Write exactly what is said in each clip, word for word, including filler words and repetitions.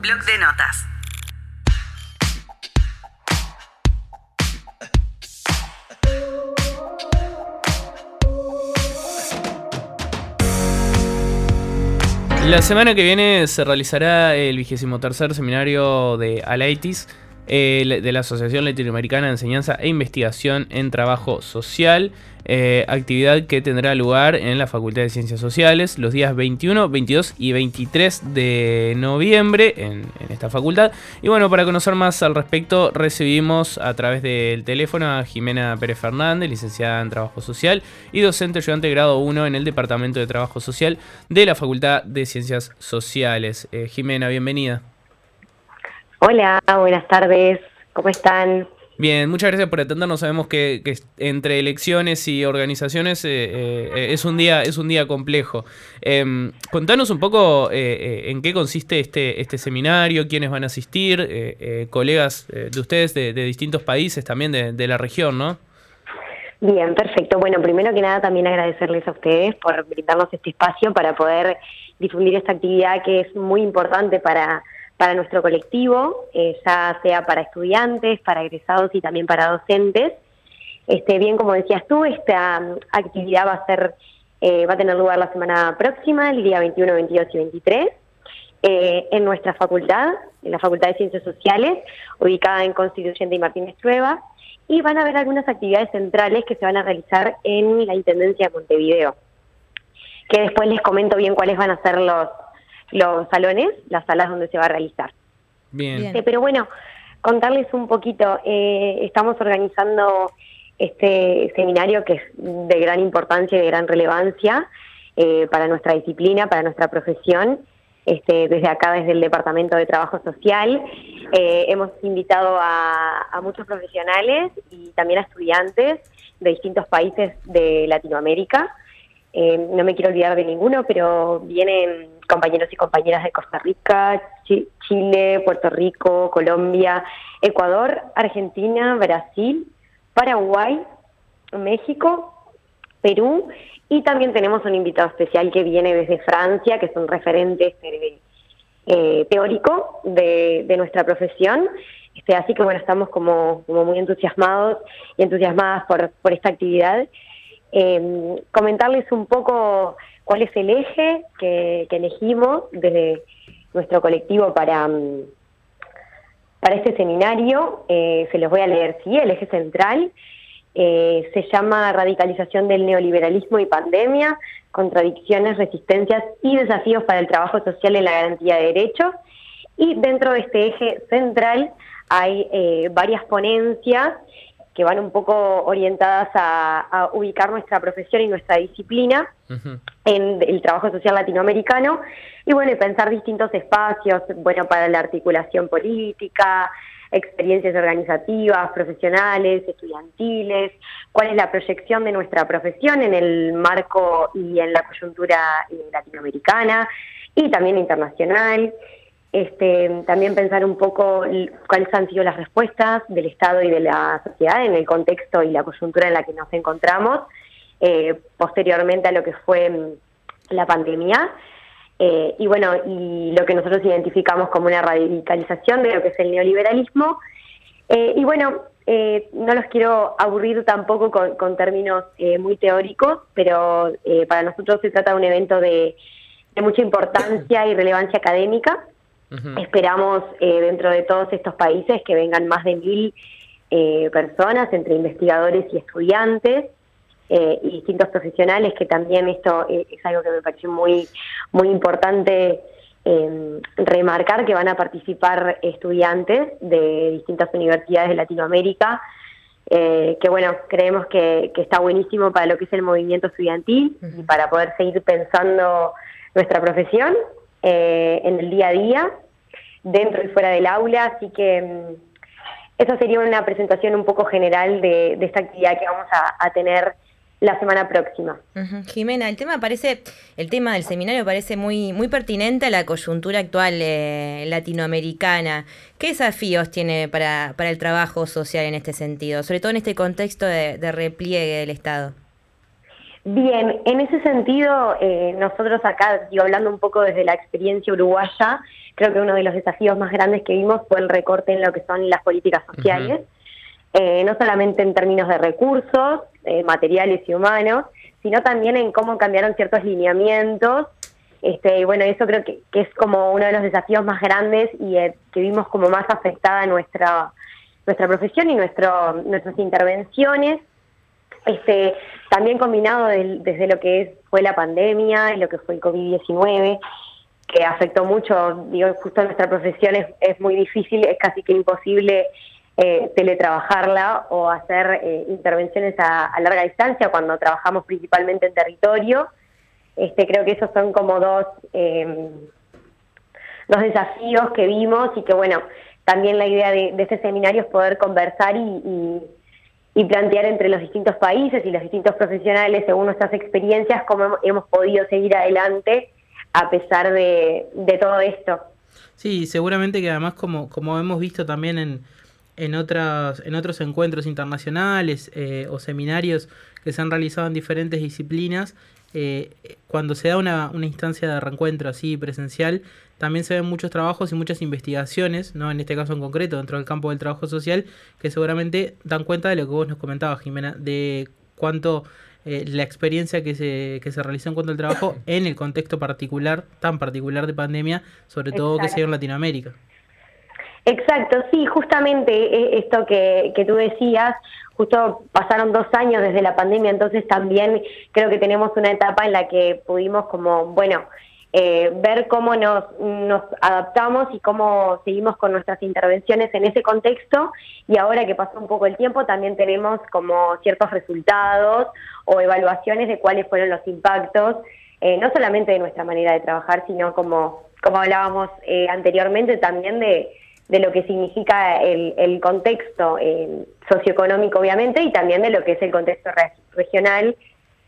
Bloc de notas. La semana que viene se realizará el vigésimo tercer seminario de ALAITIS, eh, de la Asociación Latinoamericana de Enseñanza e Investigación en Trabajo Social, eh, actividad que tendrá lugar en la Facultad de Ciencias Sociales los días veintiuno, veintidós y veintitrés de noviembre en, en esta facultad. Y bueno, para conocer más al respecto, recibimos a través del teléfono a Jimena Pérez Fernández, licenciada en Trabajo Social y docente ayudante de grado uno en el Departamento de Trabajo Social de la Facultad de Ciencias Sociales. Eh, Jimena, bienvenida. Hola, buenas tardes, ¿cómo están? Bien, muchas gracias por atendernos. Sabemos que, que entre elecciones y organizaciones eh, eh, es un día es un día complejo. Eh, contanos un poco eh, eh, en qué consiste este este seminario, quiénes van a asistir, eh, eh, colegas eh, de ustedes de, de distintos países también de, de la región, ¿no? Bien, perfecto. Bueno, primero que nada también agradecerles a ustedes por brindarnos este espacio para poder difundir esta actividad que es muy importante para para nuestro colectivo, eh, ya sea para estudiantes, para egresados y también para docentes. Este, bien, como decías tú, esta um, actividad va a ser, eh, va a tener lugar la semana próxima, el día veintiuno, veintidós y veintitrés, eh, en nuestra facultad, en la Facultad de Ciencias Sociales, ubicada en Constituyente y Martínez Trueba, y van a haber algunas actividades centrales que se van a realizar en la Intendencia de Montevideo, que después les comento bien cuáles van a ser los los salones, las salas donde se va a realizar. Bien. Eh, pero bueno, contarles un poquito, eh, estamos organizando este seminario que es de gran importancia y de gran relevancia eh, para nuestra disciplina, para nuestra profesión. Este, desde acá, desde el Departamento de Trabajo Social, eh, hemos invitado a, a muchos profesionales y también a estudiantes de distintos países de Latinoamérica. Eh, no me quiero olvidar de ninguno, pero vienen compañeros y compañeras de Costa Rica, Ch- Chile, Puerto Rico, Colombia, Ecuador, Argentina, Brasil, Paraguay, México, Perú, y también tenemos un invitado especial que viene desde Francia, que es un referente eh, eh, teórico de, de nuestra profesión. Este, así que bueno, estamos como, como muy entusiasmados y entusiasmadas por, por esta actividad. Eh, comentarles un poco cuál es el eje que, que elegimos desde nuestro colectivo para, para este seminario. Eh, se los voy a leer, sí, el eje central eh, se llama Radicalización del neoliberalismo y pandemia, contradicciones, resistencias y desafíos para el trabajo social en la garantía de derechos. Y dentro de este eje central hay eh, varias ponencias que van un poco orientadas a, a ubicar nuestra profesión y nuestra disciplina uh-huh. en el trabajo social latinoamericano, y bueno, y pensar distintos espacios, bueno, para la articulación política, experiencias organizativas, profesionales, estudiantiles, cuál es la proyección de nuestra profesión en el marco y en la coyuntura latinoamericana y también internacional. Este, también pensar un poco cuáles han sido las respuestas del Estado y de la sociedad en el contexto y la coyuntura en la que nos encontramos, eh, posteriormente a lo que fue la pandemia, eh, y bueno, y lo que nosotros identificamos como una radicalización de lo que es el neoliberalismo. Eh, y bueno, eh, no los quiero aburrir tampoco con, con términos eh, muy teóricos, pero eh, para nosotros se trata de un evento de, de mucha importancia y relevancia académica. Uh-huh. Esperamos eh, dentro de todos estos países que vengan más de mil eh, personas, entre investigadores y estudiantes eh, y distintos profesionales, que también esto eh, es algo que me pareció muy, muy importante eh, remarcar, que van a participar estudiantes de distintas universidades de Latinoamérica, eh, que bueno, creemos que, que está buenísimo para lo que es el movimiento estudiantil uh-huh. y para poder seguir pensando nuestra profesión Eh, en el día a día, dentro y fuera del aula, así que um, esa sería una presentación un poco general de, de esta actividad que vamos a, a tener la semana próxima. Uh-huh. Jimena, el tema parece, el tema del seminario parece muy, muy pertinente a la coyuntura actual eh, latinoamericana. ¿Qué desafíos tiene para, para el trabajo social en este sentido, sobre todo en este contexto de, de repliegue del Estado? Bien, en ese sentido, eh, nosotros acá, digo, hablando un poco desde la experiencia uruguaya, creo que uno de los desafíos más grandes que vimos fue el recorte en lo que son las políticas sociales, uh-huh. eh, no solamente en términos de recursos, eh, materiales y humanos, sino también en cómo cambiaron ciertos lineamientos. Este, y bueno, eso creo que, que es como uno de los desafíos más grandes y eh, que vimos como más afectada nuestra nuestra profesión y nuestro nuestras intervenciones. Este, también combinado del, desde lo que es, fue la pandemia y lo que fue el COVID diecinueve, que afectó mucho, digo, justo nuestra profesión es, es muy difícil, es casi que imposible eh, teletrabajarla o hacer eh, intervenciones a, a larga distancia cuando trabajamos principalmente en territorio. Este, creo que esos son como dos, eh, dos desafíos que vimos y que bueno, también la idea de, de este seminario es poder conversar y, y y plantear entre los distintos países y los distintos profesionales, según nuestras experiencias, cómo hemos, hemos podido seguir adelante a pesar de, de todo esto. Sí, seguramente que además, como, como hemos visto también en, en, otras, en otros encuentros internacionales eh, o seminarios que se han realizado en diferentes disciplinas, eh, cuando se da una, una instancia de reencuentro así presencial, también se ven muchos trabajos y muchas investigaciones, ¿no? En este caso en concreto, dentro del campo del trabajo social, que seguramente dan cuenta de lo que vos nos comentabas, Jimena, de cuánto eh, la experiencia que se, que se realizó en cuanto al trabajo en el contexto particular, tan particular de pandemia, sobre todo Exacto. que se dio en Latinoamérica. Exacto, sí, justamente esto que, que tú decías, justo pasaron dos años desde la pandemia, entonces también creo que tenemos una etapa en la que pudimos como, bueno, eh, ver cómo nos, nos adaptamos y cómo seguimos con nuestras intervenciones en ese contexto, y ahora que pasó un poco el tiempo también tenemos como ciertos resultados o evaluaciones de cuáles fueron los impactos, eh, no solamente de nuestra manera de trabajar, sino como, como hablábamos eh, anteriormente también de de lo que significa el, el contexto eh, socioeconómico, obviamente, y también de lo que es el contexto re- regional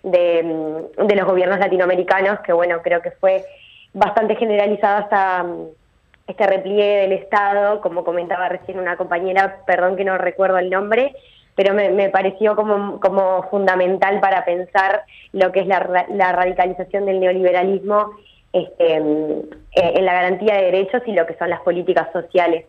de, de los gobiernos latinoamericanos, que bueno, creo que fue bastante generalizado hasta este repliegue del Estado, como comentaba recién una compañera, perdón que no recuerdo el nombre, pero me, me pareció como, como fundamental para pensar lo que es la, la radicalización del neoliberalismo Este, en la garantía de derechos y lo que son las políticas sociales.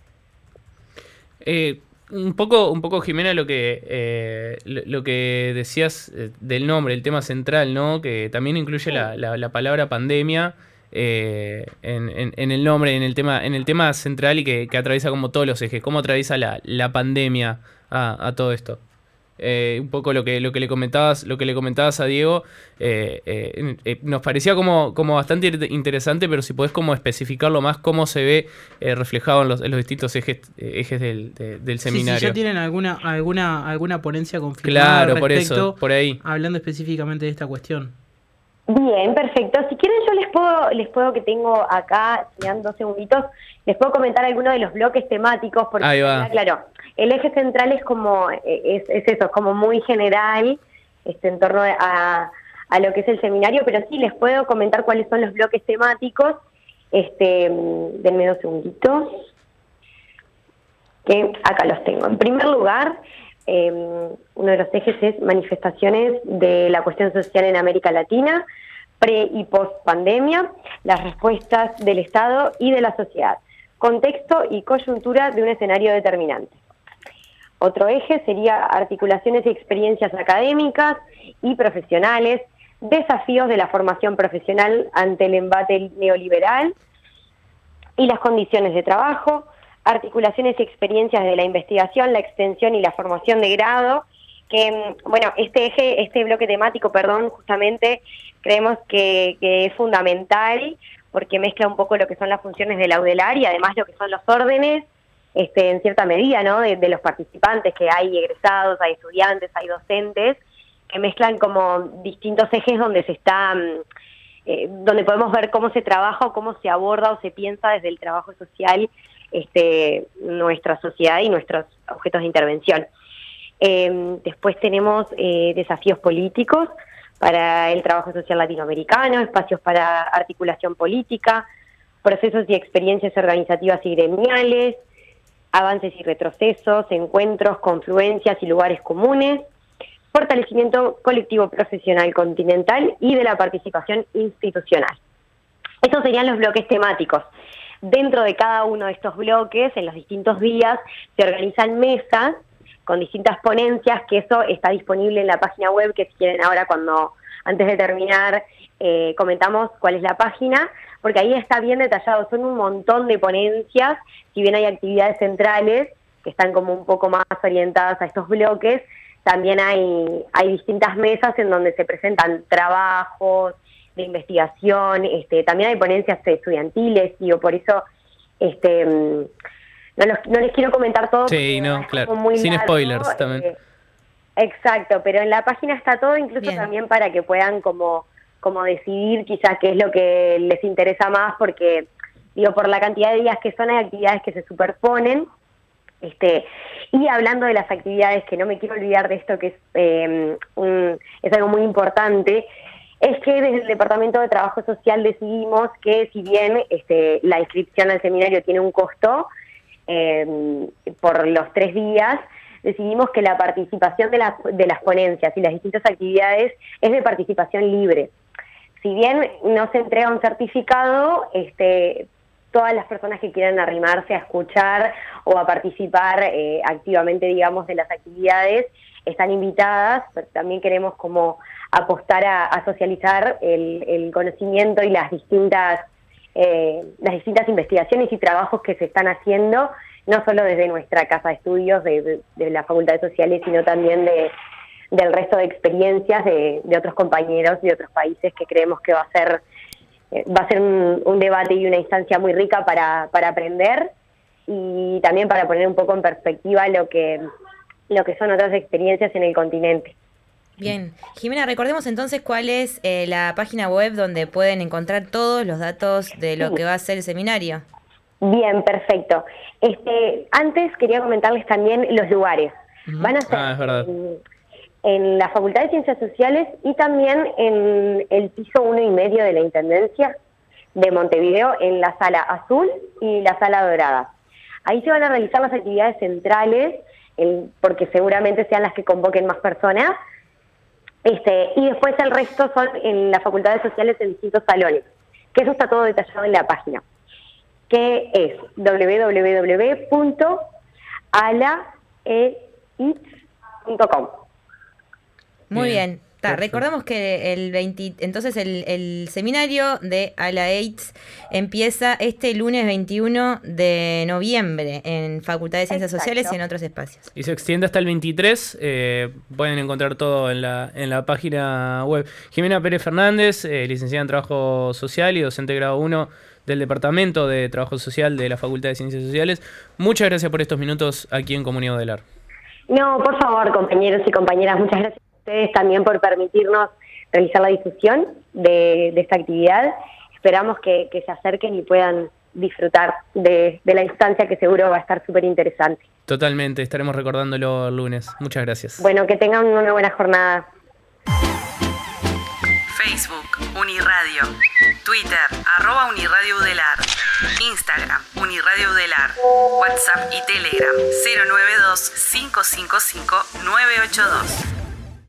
Eh, un poco, un poco Jimena, lo que eh, lo, lo que decías eh, del nombre, el tema central, ¿no? Que también incluye sí. la, la, la palabra pandemia eh, en, en, en el nombre, en el tema, en el tema central y que, que atraviesa como todos los ejes. ¿Cómo atraviesa la, la pandemia a, a todo esto? Eh, un poco lo que lo que le comentabas lo que le comentabas a Diego eh, eh, eh, nos parecía como, como bastante interesante, pero si podés como especificarlo más, cómo se ve eh, reflejado en los, en los distintos ejes eh, ejes del, de, del seminario. Sí, sí, ya tienen alguna alguna alguna ponencia confirmada. Claro, respecto, por eso, por ahí. Hablando específicamente de esta cuestión. Bien, perfecto. Si quieren yo les puedo, les puedo que tengo acá, si dan dos segunditos, les puedo comentar algunos de los bloques temáticos, porque ahí va. Claro, el eje central es como, es, es eso, es como muy general, este, en torno a, a lo que es el seminario, pero sí les puedo comentar cuáles son los bloques temáticos. Este, denme dos segunditos, que acá los tengo. En primer lugar, Eh, uno de los ejes es manifestaciones de la cuestión social en América Latina, pre y post pandemia, las respuestas del Estado y de la sociedad, contexto y coyuntura de un escenario determinante. Otro eje sería articulaciones y experiencias académicas y profesionales, desafíos de la formación profesional ante el embate neoliberal y las condiciones de trabajo, articulaciones y experiencias de la investigación, la extensión y la formación de grado, que, bueno, este eje, este bloque temático, perdón, justamente creemos que, que es fundamental porque mezcla un poco lo que son las funciones de la UDELAR y además lo que son los órdenes, este, en cierta medida, ¿no?, de, de los participantes, que hay egresados, hay estudiantes, hay docentes, que mezclan como distintos ejes donde se está, eh, donde podemos ver cómo se trabaja o cómo se aborda o se piensa desde el trabajo social Este, nuestra sociedad y nuestros objetos de intervención. Eh, después tenemos eh, desafíos políticos para el trabajo social latinoamericano, espacios para articulación política, procesos y experiencias organizativas y gremiales, avances y retrocesos, encuentros, confluencias y lugares comunes, fortalecimiento colectivo profesional continental y de la participación institucional. Estos serían los bloques temáticos. dentro de cada uno de estos bloques, en los distintos días, se organizan mesas con distintas ponencias, que eso está disponible en la página web, que si quieren ahora cuando, antes de terminar, eh, comentamos cuál es la página, porque ahí está bien detallado, son un montón de ponencias, si bien hay actividades centrales, que están como un poco más orientadas a estos bloques, también hay, hay distintas mesas en donde se presentan trabajos de investigación, este, también hay ponencias estudiantiles, digo, por eso este, no, los, no les quiero comentar todo. Sí, no, claro, sin largo, spoilers también. Eh, exacto, pero en la página está todo, incluso Bien. También para que puedan como, como decidir quizás qué es lo que les interesa más, porque digo, por la cantidad de días que son, hay actividades que se superponen. Este, y hablando de las actividades, que no me quiero olvidar de esto, que es, eh, un, es algo muy importante, es que desde el Departamento de Trabajo Social decidimos que si bien este, la inscripción al seminario tiene un costo eh, por los tres días, decidimos que la participación de, la, de las ponencias y las distintas actividades es de participación libre. Si bien no se entrega un certificado, este, todas las personas que quieran arrimarse a escuchar o a participar eh, activamente, digamos, de las actividades, están invitadas, pero también queremos como apostar a, a socializar el, el conocimiento y las distintas eh, las distintas investigaciones y trabajos que se están haciendo, no solo desde nuestra casa de estudios de, de, de la Facultad de Sociales, sino también de del resto de experiencias de, de otros compañeros de otros países, que creemos que va a ser eh, va a ser un, un debate y una instancia muy rica para, para aprender y también para poner un poco en perspectiva lo que lo que son otras experiencias en el continente. Bien. Jimena, recordemos entonces cuál es eh, la página web donde pueden encontrar todos los datos de lo sí. que va a ser el seminario. Bien, perfecto. Este, antes quería comentarles también los lugares. Uh-huh. Van a ser ah, es verdad. En, en la Facultad de Ciencias Sociales y también en el piso uno y medio de la Intendencia de Montevideo, en la sala azul y la sala dorada. Ahí se van a realizar las actividades centrales, el, porque seguramente sean las que convoquen más personas, este, y después el resto son en las facultades sociales en distintos salones, que eso está todo detallado en la página, que es doble u doble u doble u punto a l a e i t s punto com. Muy bien. Ta, recordamos que el veinte, entonces el, el seminario de A L A E I T S empieza este lunes veintiuno de noviembre en Facultad de Ciencias Exacto. Sociales y en otros espacios. Y se extiende hasta el veintitrés, eh, pueden encontrar todo en la, en la página web. Jimena Pérez Fernández, eh, licenciada en Trabajo Social y docente grado uno del Departamento de Trabajo Social de la Facultad de Ciencias Sociales. Muchas gracias por estos minutos aquí en Comunidad Odelar. No, por favor, compañeros y compañeras, muchas gracias ustedes también por permitirnos realizar la difusión de, de esta actividad. Esperamos que, que se acerquen y puedan disfrutar de, de la instancia, que seguro va a estar súper interesante. Totalmente, estaremos recordándolo el lunes. Muchas gracias. Bueno, que tengan una buena jornada. Facebook, Uniradio. Twitter, arroba Uniradio Udelar. Instagram, Uniradio Udelar. WhatsApp y Telegram, cero nueve dos, cinco cinco cinco, nueve ocho dos.